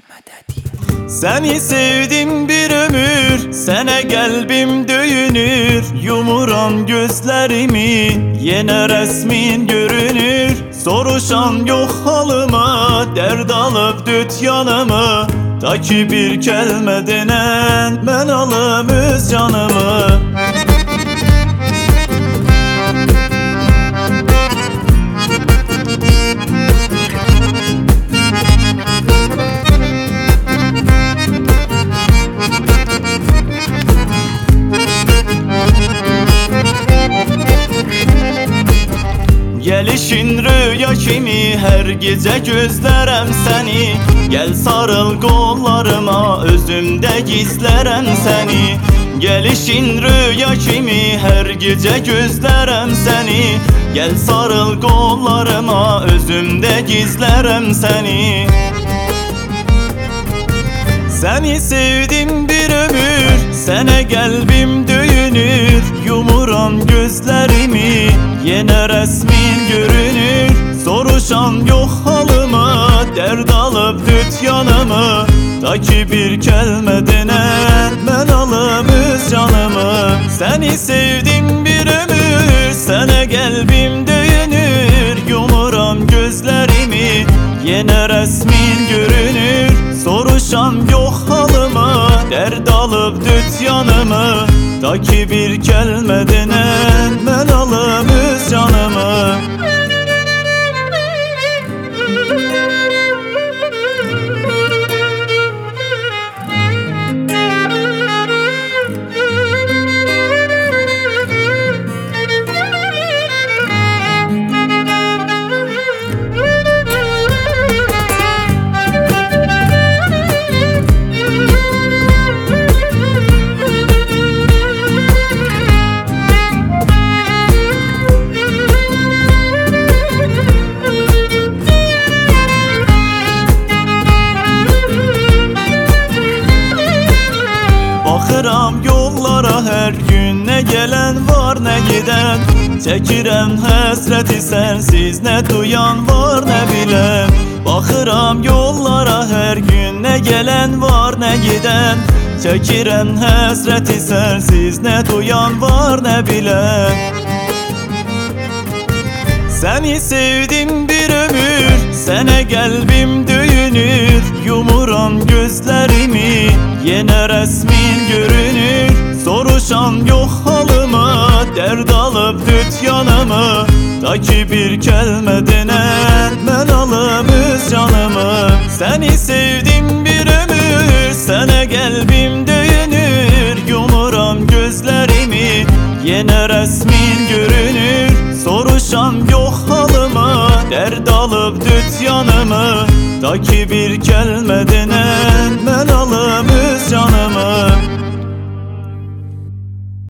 Seni sevdim bir ömür, sene kalbim döyünür. Yumuram gözlerimi, yine resmin görünür. Soruşan yok halıma, derd alıp düt yanımı. Ta ki bir kelme denen, ben alım öz canımı. Gelişin rüya kimi, her gece gözlerem seni. Gel sarıl kollarıma, özümde gizlerem seni. Gelişin rüya kimi, her gece gözlerem seni. Gel sarıl kollarıma, özümde gizlerem seni. Seni sevdim bir ömür, sene kalbim döyünür. Yumuram gözlerimi, yine resmin görünür. Soruşan yok halıma, derd alıp düt yanımı. Ta ki bir kelme denen, ben alım öz canımı. Seni sevdim bir ömür, sene kalbim döyünür. Yumuram gözlerimi, yine resmin görünür. Soruşan yok halıma, derd alıp düt yanımı. Ta ki bir kelme denen, ben alım öz canımı. Bakıram yollara her gün, ne gelen var ne giden. Çekirem hasreti sensiz, ne duyan var ne bilen. Bakıram yollara her gün, ne gelen var ne giden. Çekirem hasreti sensiz, ne duyan var ne bilen. Seni sevdim bir ömür, sene kalbim döyünür. Yumuram gözlerimi, yine resmin görünür. Soruşan yok halıma, derd alıp düt yanımı. Ta ki bir kelme denen, ben alım öz canımı. Seni sevdim bir ömür, sene kalbim döyünür. Yumuram gözlerimi, yine resmin görünür. Soruşan yok halıma, derd alıp düt yanımı. Ta ki bir kelme denen,